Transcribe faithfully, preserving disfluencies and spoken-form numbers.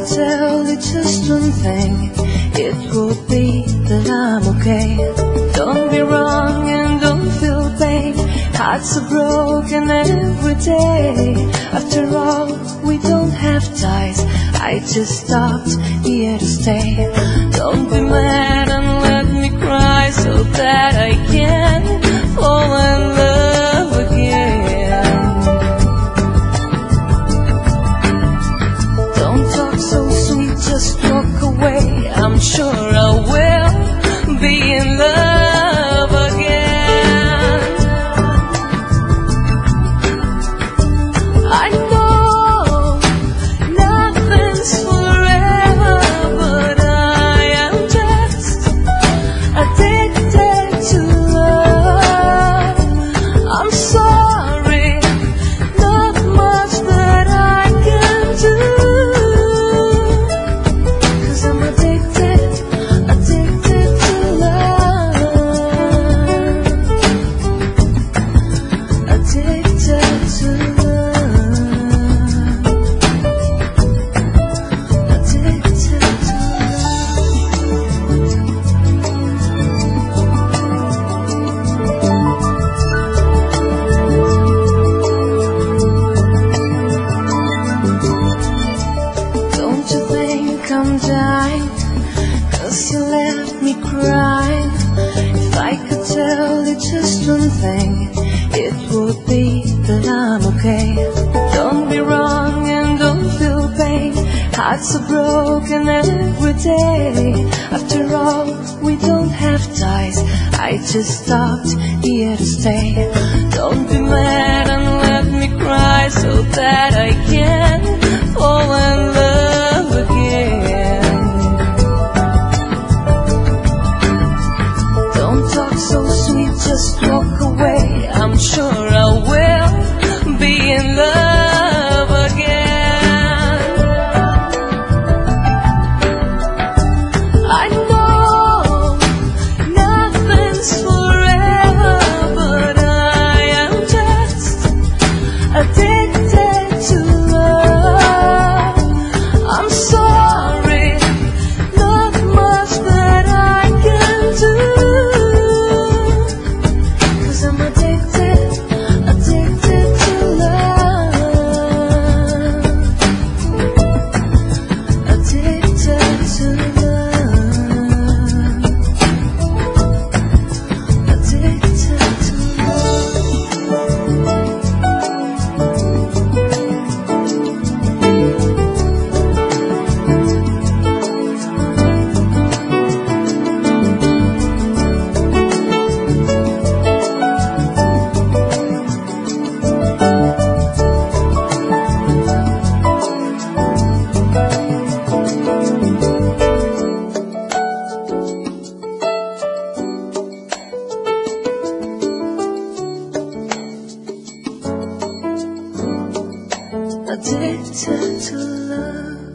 tell you just one thing, it would be that I'm okay. Don't be wrong and don't feel pain. Hearts are broken every day. After all, we don't have ties. I just stopped here to stay. Don't be mad and let me cry so that I can fall in love again. Don't talk so sweet, just walk away. I'm sure I will be in love again. I know nothing's forever, but I am just addicted to love. I'm sorry, not much that I can do, 'cause I'm addicted, addicted to love. Addicted to love. Addicted to Don't you think I'm dying, 'cause you left me crying? If I could tell you just one thing, it would be that I'm okay. Don't be wrong and don't feel pain. Hearts are broken every day. After all, we don't have ties. I just stopped here to stay. Don't be mad and let me cry so that I can fall in love again. Don't talk so sweet, just walk away. I'm sure I will be in love again. I know nothing's forever, but I am just addicted to love. I'm sorry, not much that I can do, 'cause I'm addicted, addicted to love. Addicted to love. Addicted to Addicted to love.